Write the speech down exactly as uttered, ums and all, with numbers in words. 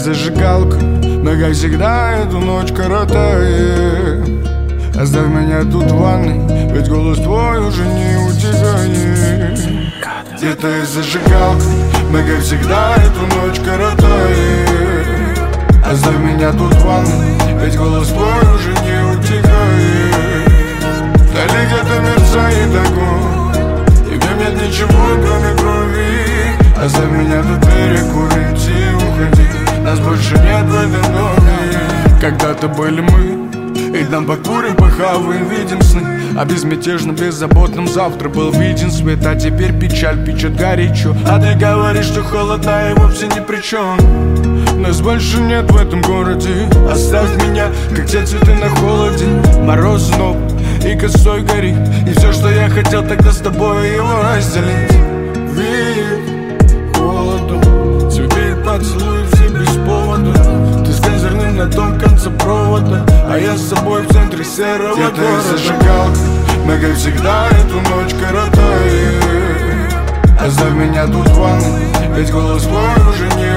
зажигалка, мы как всегда эту ночь коротаем. Оставь меня тут в ванной, ведь голос твой уже не утихает. Где-то есть зажигалка, мы как всегда эту ночь коротаем. Оставь меня тут в ванной, ведь голос твой уже не утихает. Вдали где-то мерцает огонь, и в нем нет ничего, кроме крови. Оставь меня тут перекурить и уходи, нас больше нет в этом доме. Когда-то были мы, и там покурим, похаваем, видим сны. А безмятежно, беззаботным завтра был виден свет. А теперь печаль печет горячо. А ты говоришь, что холода и вовсе ни при чем. Нас больше нет в этом городе. Оставь меня, как те цветы на холоде. Мороз снова и косой горит. И все, что я хотел тогда с тобой, его разделить. Веет холодом, цветы поцелуй все без повода. Ты с козырным на том конце провода, а я с собой в центре серого города. Где-то есть зажигалка, мы как всегда эту ночь коротаем. Оставь меня тут в ванной, ведь голос твой уже не